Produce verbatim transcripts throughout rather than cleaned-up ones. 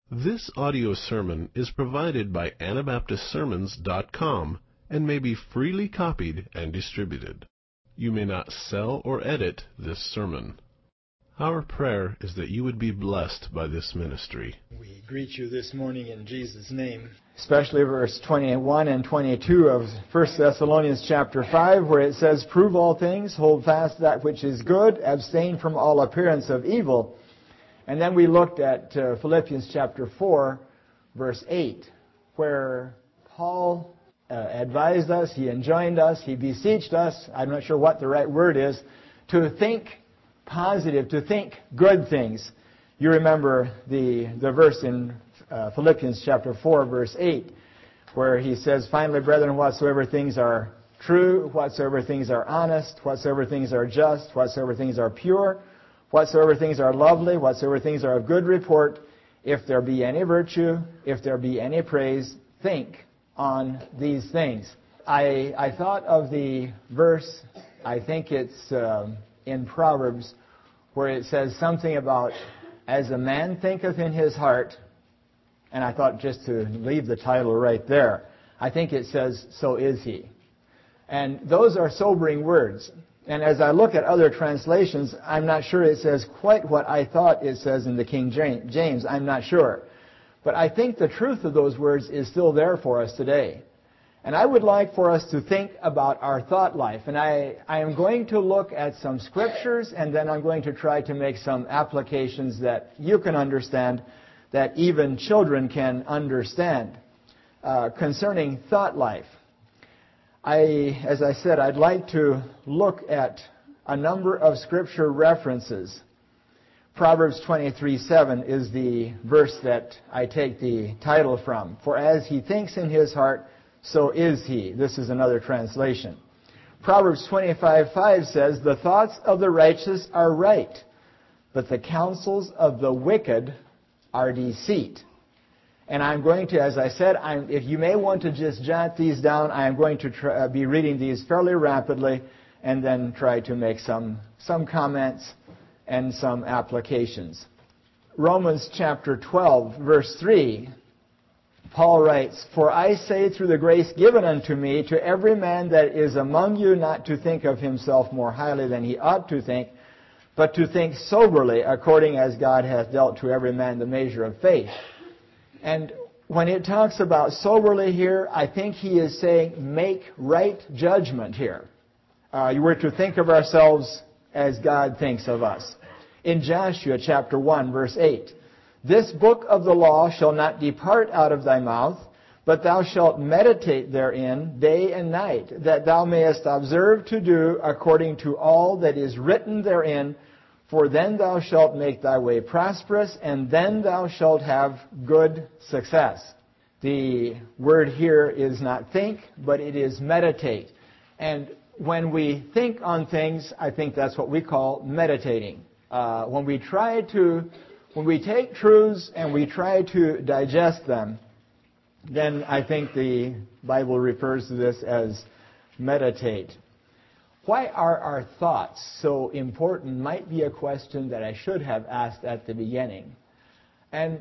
This audio sermon is provided by Anabaptist Sermons dot com and may be freely copied and distributed. You may not sell or edit this sermon. Our prayer is that you would be blessed by this ministry. We greet you this morning in Jesus' name. Especially verse twenty-one and twenty-two of First Thessalonians chapter five, where it says, "Prove all things, hold fast that which is good, abstain from all appearance of evil." And then we looked at uh, Philippians chapter four, verse eight, where Paul uh, advised us, he enjoined us, he beseeched us, I'm not sure what the right word is, to think positive, to think good things. You remember the, the verse in uh, Philippians chapter four, verse eight, where he says, "Finally, brethren, whatsoever things are true, whatsoever things are honest, whatsoever things are just, whatsoever things are pure, whatsoever things are lovely, whatsoever things are of good report, if there be any virtue, if there be any praise, think on these things." I, I thought of the verse, I think it's um, in Proverbs, where it says something about, "As a man thinketh in his heart," and I thought just to leave the title right there, I think it says, "so is he." And those are sobering words. And as I look at other translations, I'm not sure it says quite what I thought it says in the King James. I'm not sure. But I think the truth of those words is still there for us today. And I would like for us to think about our thought life. And I, I am going to look at some scriptures, and then I'm going to try to make some applications that you can understand, that even children can understand, uh, concerning thought life. I, as I said, I'd like to look at a number of scripture references. Proverbs twenty-three seven is the verse that I take the title from. "For as he thinks in his heart, so is he." This is another translation. Proverbs twenty-five five says, "The thoughts of the righteous are right, but the counsels of the wicked are deceit." And I'm going to, as I said, I'm, if you may want to just jot these down, I'm going to try, uh, be reading these fairly rapidly and then try to make some, some comments and some applications. Romans chapter twelve, verse three, Paul writes, "For I say through the grace given unto me, to every man that is among you not to think of himself more highly than he ought to think, but to think soberly, according as God hath dealt to every man the measure of faith." And when it talks about soberly here, I think he is saying make right judgment here. Uh, you were to think of ourselves as God thinks of us. In Joshua chapter one, verse eight, "This book of the law shall not depart out of thy mouth, but thou shalt meditate therein day and night, that thou mayest observe to do according to all that is written therein. For then thou shalt make thy way prosperous, and then thou shalt have good success." The word here is not think, but it is meditate. And when we think on things, I think that's what we call meditating. Uh, when we try to, when we take truths and we try to digest them, then I think the Bible refers to this as meditate. Why are our thoughts so important might be a question that I should have asked at the beginning. And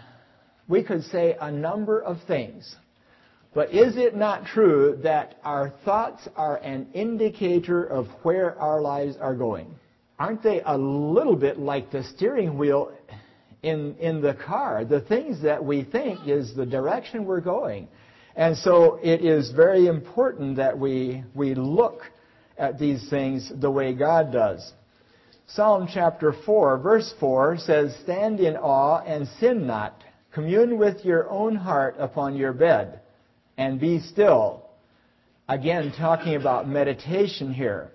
we could say a number of things. But is it not true that our thoughts are an indicator of where our lives are going? Aren't they a little bit like the steering wheel in, in the car? The things that we think is the direction we're going. And so it is very important that we, we look at these things the way God does. Psalm chapter four, verse four says, "Stand in awe and sin not. Commune with your own heart upon your bed, and be still." Again, talking about meditation here.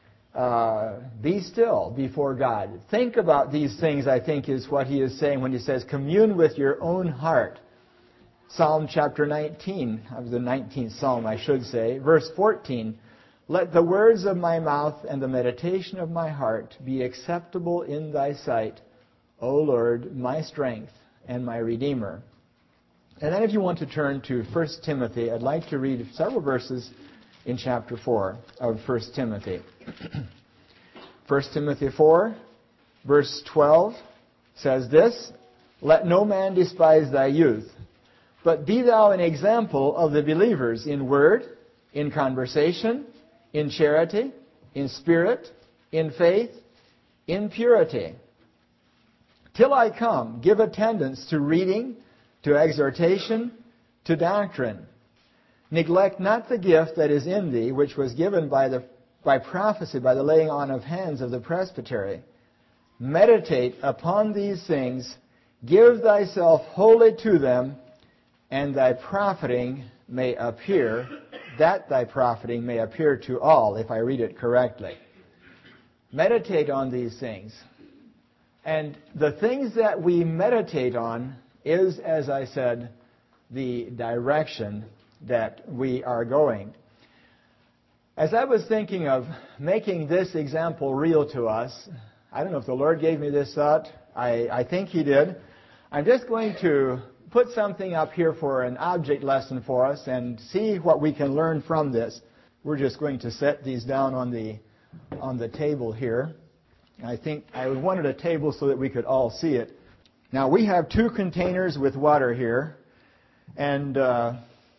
Uh, be still before God. Think about these things, I think, is what he is saying when he says, commune with your own heart. Psalm chapter nineteen, of the nineteenth Psalm, I should say, verse fourteen, "Let the words of my mouth and the meditation of my heart be acceptable in thy sight, O Lord, my strength and my Redeemer." And then if you want to turn to First Timothy, I'd like to read several verses in chapter four of First Timothy. First Timothy four, verse twelve says this, Let no man despise thy youth, but be thou an example of the believers in word, in conversation, in charity, in spirit, in faith, in purity. Till I come, give attendance to reading, to exhortation, to doctrine. Neglect not the gift that is in thee, which was given by the by prophecy, by the laying on of hands of the presbytery. Meditate upon these things, give thyself wholly to them, and thy profiting may appear, that thy profiting may appear to all, if I read it correctly. Meditate on these things. And the things that we meditate on is, as I said, the direction that we are going. As I was thinking of making this example real to us, I don't know if the Lord gave me this thought. I, I think He did. I'm just going to put something up here for an object lesson for us and see what we can learn from this. We're just going to set these down on the on the table here. I think I wanted a table so that we could all see it. Now we have two containers with water here, and uh,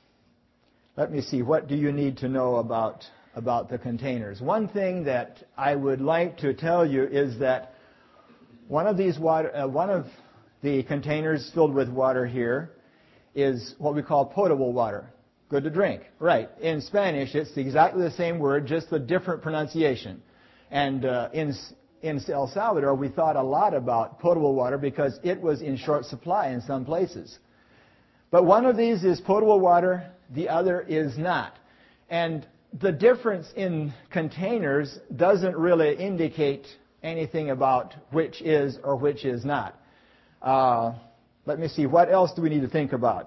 let me see. What do you need to know about about the containers? One thing that I would like to tell you is that one of these water, uh, one of the containers filled with water here is what we call potable water, good to drink. Right. In Spanish, it's exactly the same word, just a different pronunciation. And uh, in in El Salvador, we thought a lot about potable water because it was in short supply in some places. But one of these is potable water, the other is not. And the difference in containers doesn't really indicate anything about which is or which is not. Uh, let me see, what else do we need to think about?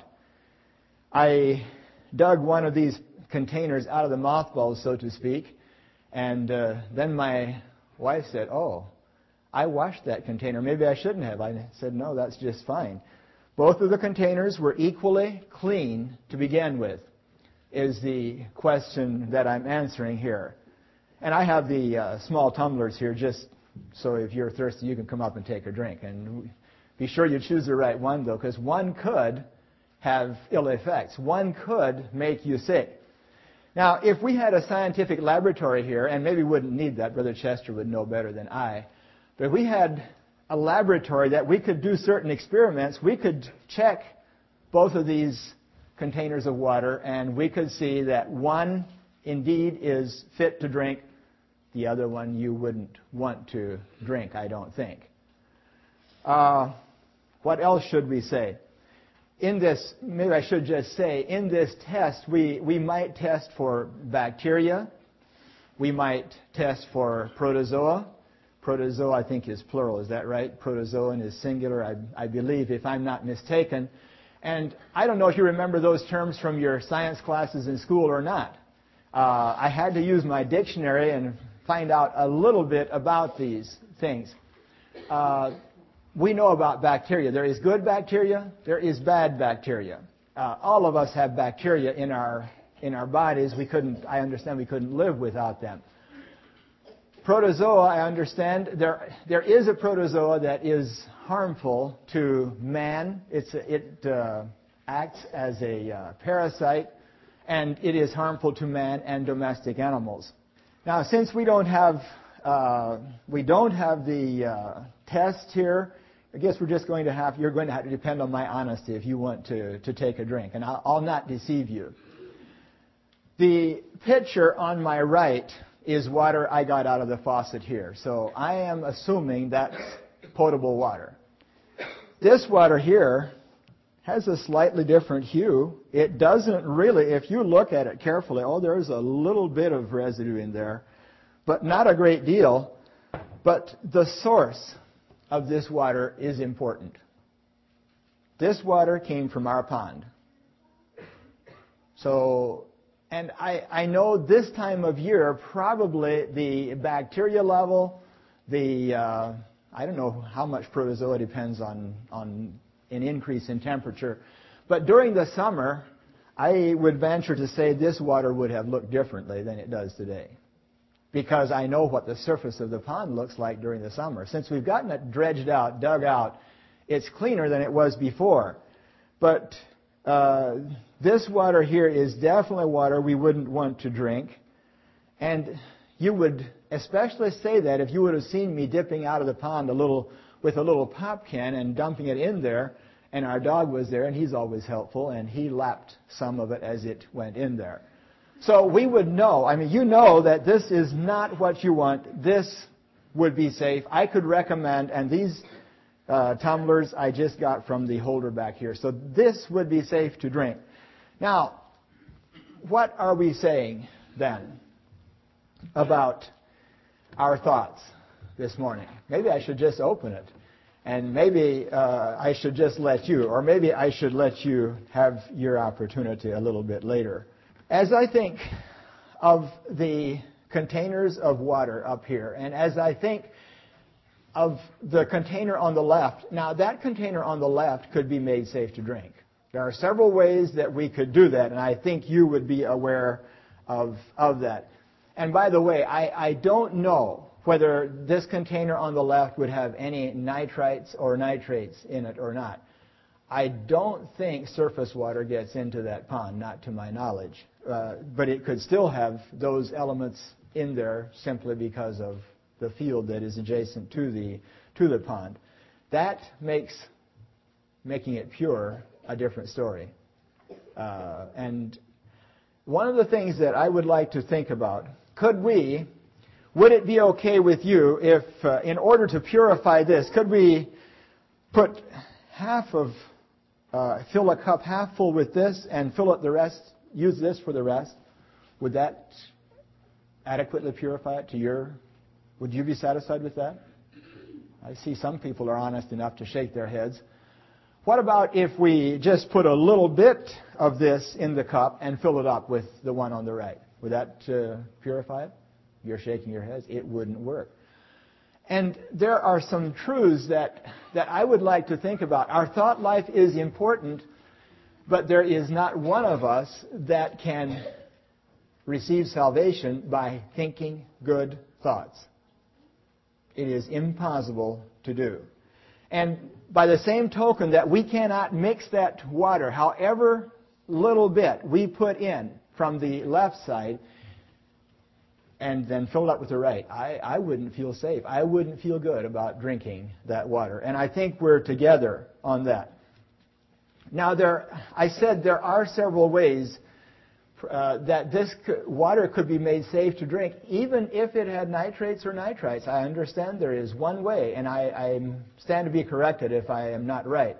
I dug one of these containers out of the mothballs, so to speak, and uh, then my wife said, oh, I washed that container. Maybe I shouldn't have. I said, no, that's just fine. Both of the containers were equally clean to begin with, is the question that I'm answering here. And I have the uh, small tumblers here just so if you're thirsty, you can come up and take a drink. And be sure you choose the right one, though, because one could have ill effects. One could make you sick. Now, if we had a scientific laboratory here, and maybe we wouldn't need that, Brother Chester would know better than I, but if we had a laboratory that we could do certain experiments, we could check both of these containers of water, and we could see that one indeed is fit to drink, the other one you wouldn't want to drink, I don't think. Uh, what else should we say? In this, maybe I should just say, in this test, we, we might test for bacteria. We might test for protozoa. Protozoa, I think, is plural. Is that right? Protozoan is singular, I, I believe, if I'm not mistaken. And I don't know if you remember those terms from your science classes in school or not. Uh, I had to use my dictionary and find out a little bit about these things. Uh, we know about bacteria. There is good bacteria. There is bad bacteria. Uh, all of us have bacteria in our in our bodies. We couldn't. I understand we couldn't live without them. Protozoa, I understand there there is a protozoa that is harmful to man. It's a, it uh, acts as a uh, parasite, and it is harmful to man and domestic animals. Now, since we don't have uh, we don't have the uh, test here, I guess we're just going to have you're going to have to depend on my honesty if you want to to take a drink, and I'll, I'll not deceive you. The pitcher on my right is water I got out of the faucet here, so I am assuming that's potable water. This water here has a slightly different hue. It doesn't really, if you look at it carefully, oh, there's a little bit of residue in there, but not a great deal. But the source of this water is important. This water came from our pond. So, and I, I know this time of year, probably the bacteria level, the, uh, I don't know how much protozoa depends on, on an increase in temperature. But during the summer, I would venture to say this water would have looked differently than it does today, because I know what the surface of the pond looks like during the summer. Since we've gotten it dredged out, dug out, it's cleaner than it was before. But uh, this water here is definitely water we wouldn't want to drink. And you would especially say that if you would have seen me dipping out of the pond a little with a little pop can and dumping it in there, and our dog was there, and he's always helpful, and he lapped some of it as it went in there. So we would know, I mean, you know that this is not what you want. This would be safe. I could recommend, and these uh, tumblers I just got from the holder back here. So this would be safe to drink. Now, what are we saying then about our thoughts this morning? Maybe I should just open it. And maybe uh, I should just let you, or maybe I should let you have your opportunity a little bit later. As I think of the containers of water up here, and as I think of the container on the left, now that container on the left could be made safe to drink. There are several ways that we could do that, and I think you would be aware of, of that. And by the way, I, I don't know whether this container on the left would have any nitrites or nitrates in it or not. I don't think surface water gets into that pond, not to my knowledge. Uh, but it could still have those elements in there simply because of the field that is adjacent to the to the pond. That makes making it pure a different story. Uh, and one of the things that I would like to think about, could we, would it be okay with you if, uh, in order to purify this, could we put half of, uh, fill a cup half full with this and fill up the rest, use this for the rest? Would that adequately purify it to your, would you be satisfied with that? I see some people are honest enough to shake their heads. What about if we just put a little bit of this in the cup and fill it up with the one on the right? Would that uh, purify it? You're shaking your heads. It wouldn't work. And there are some truths that, that I would like to think about. Our thought life is important, but there is not one of us that can receive salvation by thinking good thoughts. It is impossible to do. And by the same token that we cannot mix that water, however little bit we put in from the left side, and then fill it up with the right, I, I wouldn't feel safe. I wouldn't feel good about drinking that water. And I think we're together on that. Now, there, I said there are several ways uh, that this water could be made safe to drink, even if it had nitrates or nitrites. I understand there is one way, and I, I stand to be corrected if I am not right.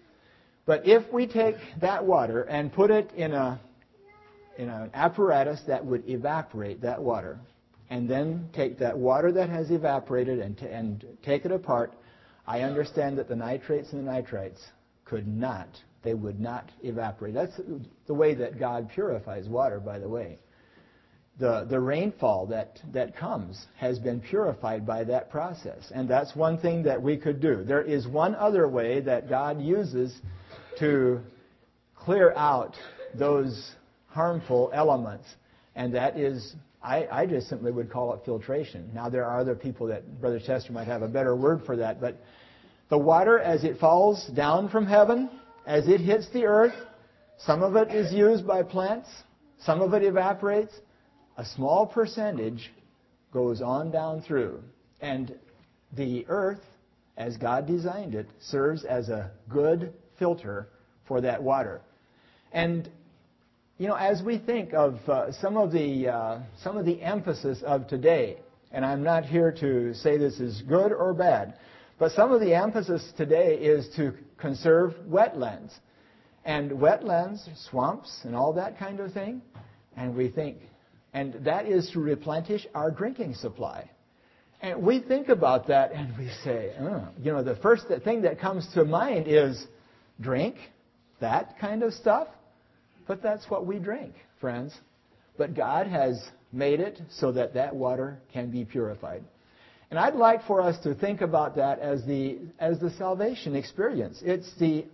But if we take that water and put it in a in an apparatus that would evaporate that water, and then take that water that has evaporated and, t- and take it apart, I understand that the nitrates and the nitrites could not, they would not evaporate. That's the way that God purifies water, by the way. The, the rainfall that, that comes has been purified by that process, and that's one thing that we could do. There is one other way that God uses to clear out those harmful elements, and that is, I, I just simply would call it filtration. Now, there are other people that Brother Chester might have a better word for that, but the water as it falls down from heaven, as it hits the earth, some of it is used by plants, some of it evaporates, a small percentage goes on down through, and the earth, as God designed it, serves as a good filter for that water. And you know, as we think of uh, some of the uh, some of the emphasis of today, and I'm not here to say this is good or bad, but some of the emphasis today is to conserve wetlands. And wetlands, swamps, and all that kind of thing. And we think, and that is to replenish our drinking supply. And we think about that and we say, oh, you know, the first thing that comes to mind is drink, that kind of stuff. But that's what we drink, friends. But God has made it so that that water can be purified. And I'd like for us to think about that as the as the salvation experience. It's the,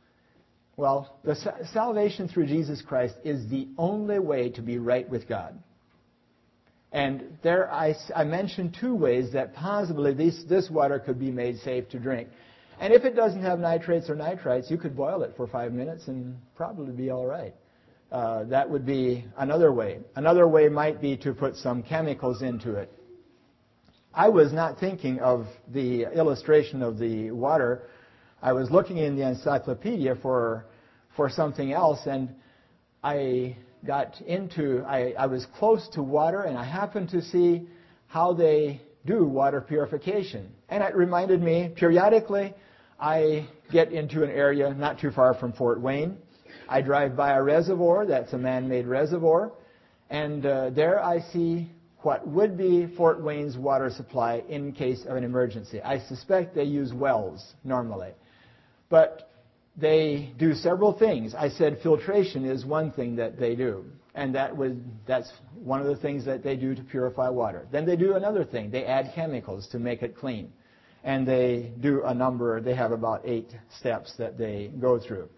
well, the salvation through Jesus Christ is the only way to be right with God. And there I, I mentioned two ways that possibly this, this water could be made safe to drink. And if it doesn't have nitrates or nitrites, you could boil it for five minutes and probably be all right. Uh, that would be another way. Another way might be to put some chemicals into it. I was not thinking of the illustration of the water. I was looking in the encyclopedia for for something else, and I got into, I, I was close to water, and I happened to see how they do water purification. And it reminded me, periodically, I get into an area not too far from Fort Wayne. I drive by a reservoir, that's a man-made reservoir, and uh, there I see what would be Fort Wayne's water supply in case of an emergency. I suspect they use wells normally. But they do several things. I said filtration is one thing that they do, and that would, that's one of the things that they do to purify water. Then they do another thing. They add chemicals to make it clean. And they do a number, they have about eight steps that they go through.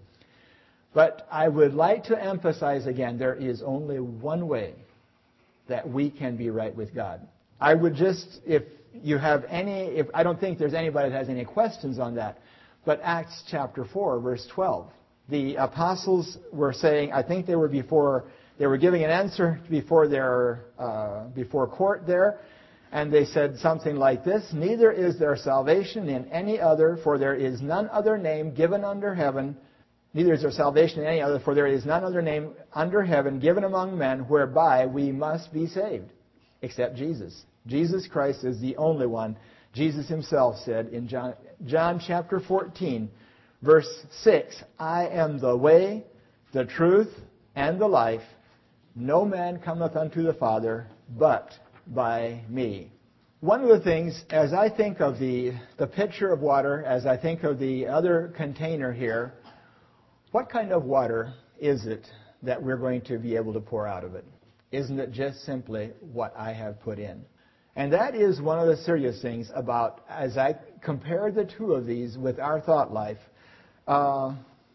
But I would like to emphasize again, there is only one way that we can be right with God. I would just, if you have any, if I don't think there's anybody that has any questions on that, but Acts chapter four, verse twelve, the apostles were saying, I think they were before, they were giving an answer before their, uh, before court there, and they said something like this, neither is there salvation in any other, for there is none other name given under heaven, neither is there salvation in any other, for there is none other name under heaven given among men whereby we must be saved, except Jesus. Jesus Christ is the only one. Jesus himself said in John, John chapter fourteen, verse six, I am the way, the truth, and the life. No man cometh unto the Father but by me. One of the things, as I think of the, the pitcher of water, as I think of the other container here, what kind of water is it that we're going to be able to pour out of it? Isn't it just simply what I have put in? And that is one of the serious things about, as I compare the two of these with our thought life, uh,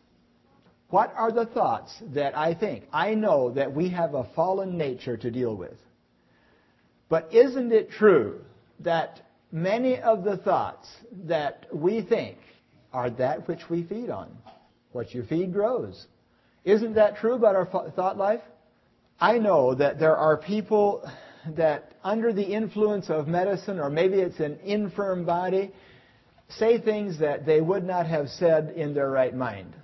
what are the thoughts that I think? I know that we have a fallen nature to deal with. But isn't it true that many of the thoughts that we think are that which we feed on? What you feed grows. Isn't that true about our thought life? I know that there are people that under the influence of medicine, or maybe it's an infirm body, say things that they would not have said in their right mind.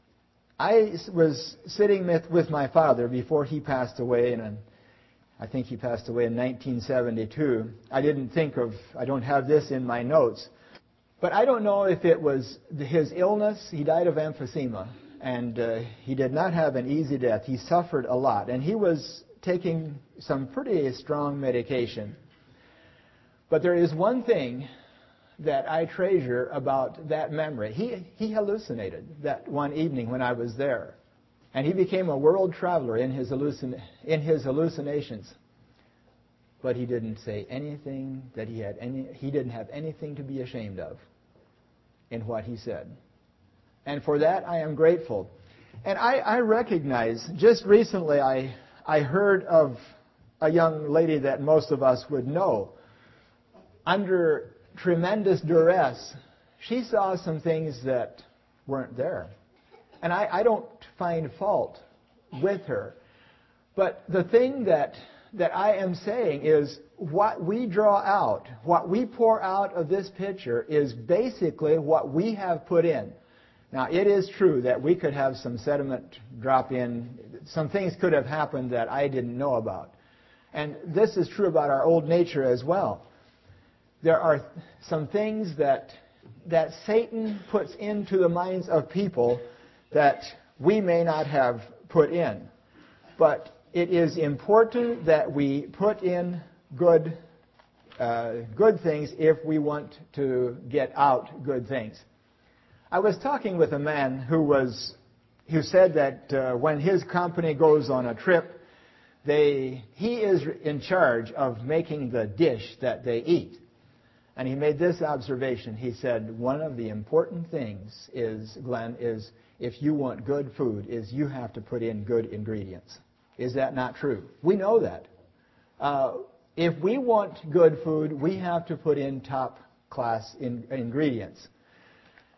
I was sitting with, with my father before he passed away, and I think he passed away in nineteen seventy-two. I didn't think of, I don't have this in my notes, but I don't know if it was his illness. He died of emphysema, and uh, he did not have an easy death. He suffered a lot, and he was taking some pretty strong medication. But there is one thing that I treasure about that memory. He, he hallucinated that one evening when I was there. And he became a world traveler in his, hallucin- in his hallucinations. But he didn't say anything that he had any, he didn't have anything to be ashamed of in what he said. And for that I am grateful. And I, I recognize, just recently I, I heard of a young lady that most of us would know. Under tremendous duress, she saw some things that weren't there. And I, I don't find fault with her. But the thing that, that I am saying is what we draw out, what we pour out of this pitcher is basically what we have put in. Now, it is true that we could have some sediment drop in. Some things could have happened that I didn't know about. And this is true about our old nature as well. There are some things that that Satan puts into the minds of people that we may not have put in. But it is important that we put in good, uh, good things if we want to get out good things. I was talking with a man who was, who said that uh, when his company goes on a trip, they, he is in charge of making the dish that they eat. And he made this observation. He said, one of the important things is, Glenn, is if you want good food, is you have to put in good ingredients. Is that not true? We know that. Uh, if we want good food, we have to put in top class in, ingredients.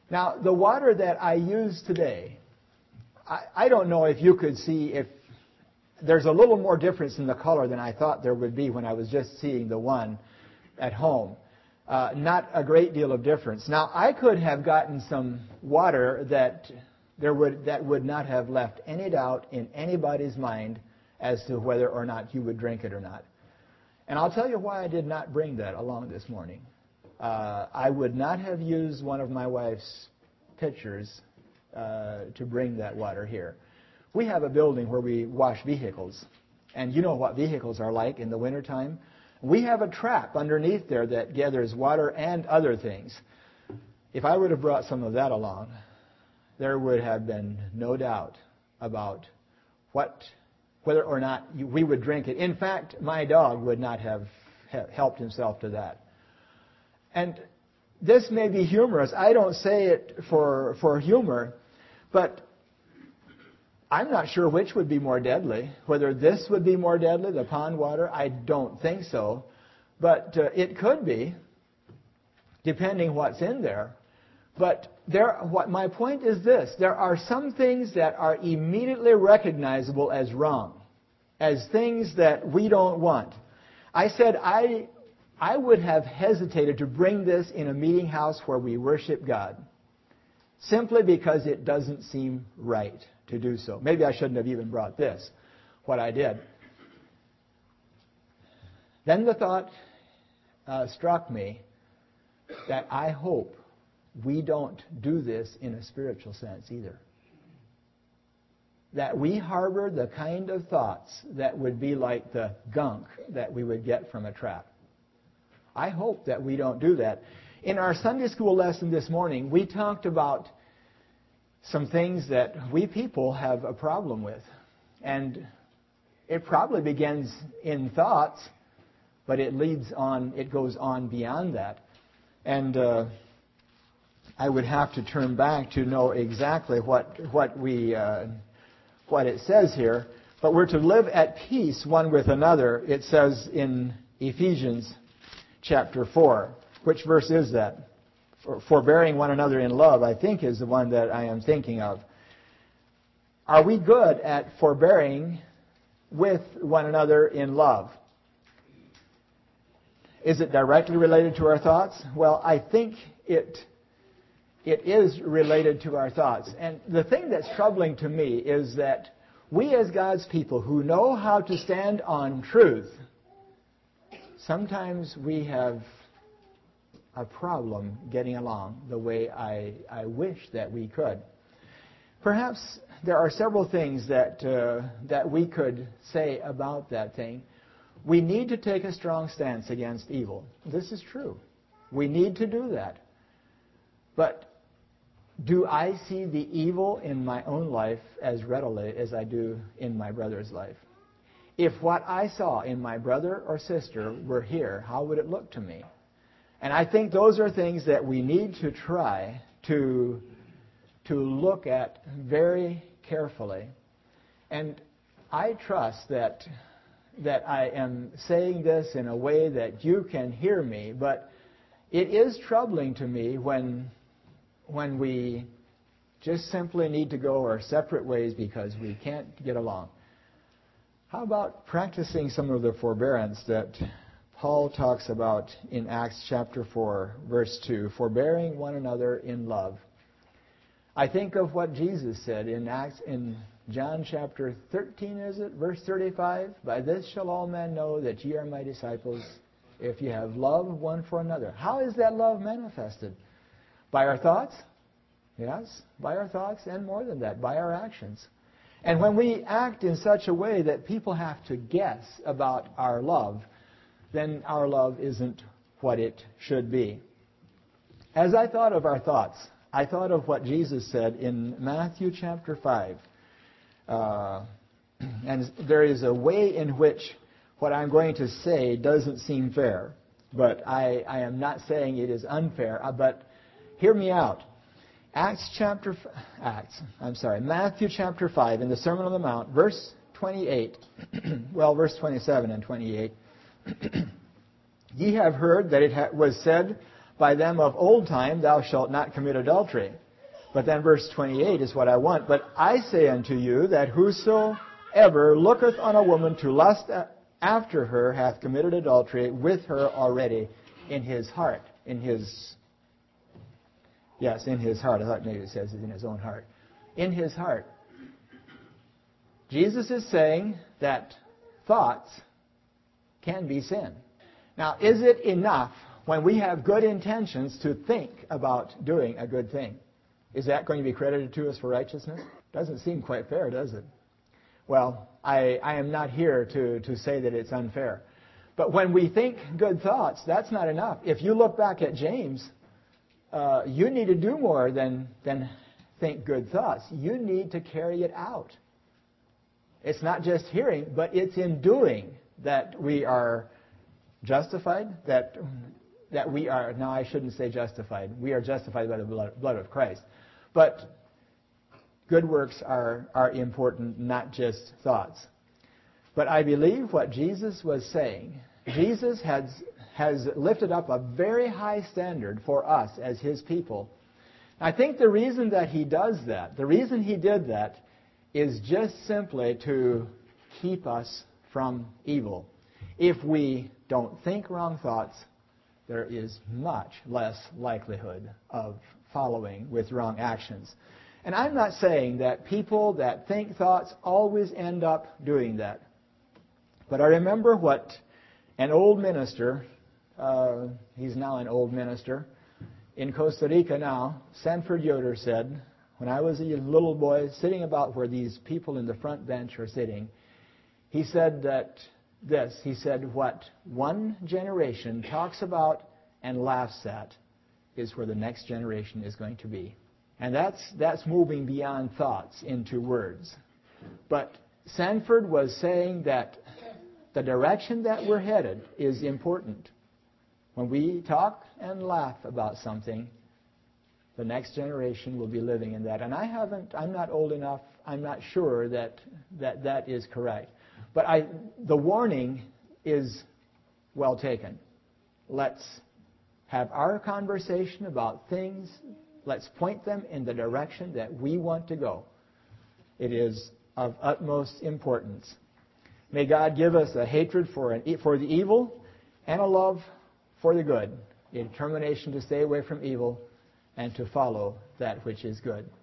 Now, the water that I use today, I, I don't know if you could see if there's a little more difference in the color than I thought there would be when I was just seeing the one at home. Uh, not a great deal of difference. Now, I could have gotten some water that there would that would not have left any doubt in anybody's mind as to whether or not you would drink it or not. And I'll tell you why I did not bring that along this morning. Uh, I would not have used one of my wife's pitchers uh, to bring that water here. We have a building where we wash vehicles, and you know what vehicles are like in the wintertime. We have a trap underneath there that gathers water and other things. If I would have brought some of that along, there would have been no doubt about what, whether or not you, we would drink it. In fact, my dog would not have helped himself to that. And this may be humorous. I don't say it for, for humor, but I'm not sure which would be more deadly. Whether this would be more deadly, the pond water, I don't think so. But uh, it could be, depending what's in there. But there, what my point is this. There are some things that are immediately recognizable as wrong, as things that we don't want. I said I, I would have hesitated to bring this in a meeting house where we worship God, simply because it doesn't seem right to do so. Maybe I shouldn't have even brought this, what I did. Then the thought uh, struck me that I hope we don't do this in a spiritual sense either. That we harbor the kind of thoughts that would be like the gunk that we would get from a trap. I hope that we don't do that. In our Sunday school lesson this morning, we talked about some things that we people have a problem with. And it probably begins in thoughts, but it leads on, it goes on beyond that. And uh, I would have to turn back to know exactly what what we uh, what it says here. But we're to live at peace one with another. It says in Ephesians chapter four. Which verse is that? Forbearing one another in love, I think, is the one that I am thinking of. Are we good at forbearing with one another in love? Is it directly related to our thoughts? Well, I think it it is related to our thoughts. And the thing that's troubling to me is that we as God's people who know how to stand on truth, sometimes we have a problem getting along the way I, I wish that we could. Perhaps there are several things that uh, that we could say about that thing. We need to take a strong stance against evil. This is true. We need to do that. But do I see the evil in my own life as readily as I do in my brother's life? If what I saw in my brother or sister were here, how would it look to me? And I think those are things that we need to try to, to look at very carefully. And I trust that, that I am saying this in a way that you can hear me, but it is troubling to me when, when we just simply need to go our separate ways because we can't get along. How about practicing some of the forbearance that Paul talks about in Acts chapter four, verse two, forbearing one another in love. I think of what Jesus said in Acts, in John chapter thirteen, is it? Verse thirty-five, by this shall all men know that ye are my disciples, if ye have love one for another. How is that love manifested? By our thoughts? Yes, by our thoughts, and more than that, by our actions. And when we act in such a way that people have to guess about our love, then our love isn't what it should be. As I thought of our thoughts, I thought of what Jesus said in Matthew chapter five. Uh, and there is a way in which what I'm going to say doesn't seem fair. But I, I am not saying it is unfair. But hear me out. Acts chapter, Acts, I'm sorry, Matthew chapter five, in the Sermon on the Mount, verse twenty-eight, well, verse twenty-seven and twenty-eight. Ye have heard that it was said by them of old time, thou shalt not commit adultery. But then verse twenty-eight is what I want. But I say unto you that whosoever looketh on a woman to lust after her hath committed adultery with her already in his heart. In his, yes, in his heart. I thought maybe it says in his own heart. In his heart. Jesus is saying that thoughts can be sin. Now, is it enough when we have good intentions to think about doing a good thing? Is that going to be credited to us for righteousness? Doesn't seem quite fair, does it? Well, I, I am not here to, to say that it's unfair. But when we think good thoughts, that's not enough. If you look back at James, uh, you need to do more than, than think good thoughts. You need to carry it out. It's not just hearing, but it's in doing that we are justified, that that we are, no, I shouldn't say justified. We are justified by the blood, blood of Christ. But good works are, are important, not just thoughts. But I believe what Jesus was saying, Jesus has, has lifted up a very high standard for us as His people. I think the reason that He does that, the reason He did that, is just simply to keep us from evil. If we don't think wrong thoughts, there is much less likelihood of following with wrong actions. And I'm not saying that people that think thoughts always end up doing that. But I remember what an old minister, uh, he's now an old minister, in Costa Rica now, Sanford Yoder said, when I was a little boy sitting about where these people in the front bench are sitting, he said that this, he said, what one generation talks about and laughs at is where the next generation is going to be. And that's that's moving beyond thoughts into words. But Sanford was saying that the direction that we're headed is important. When we talk and laugh about something, the next generation will be living in that. And I haven't, I'm not old enough, I'm not sure that that, that is correct. But I, the warning is well taken. Let's have our conversation about things. Let's point them in the direction that we want to go. It is of utmost importance. May God give us a hatred for, an, for the evil and a love for the good, a determination to stay away from evil and to follow that which is good.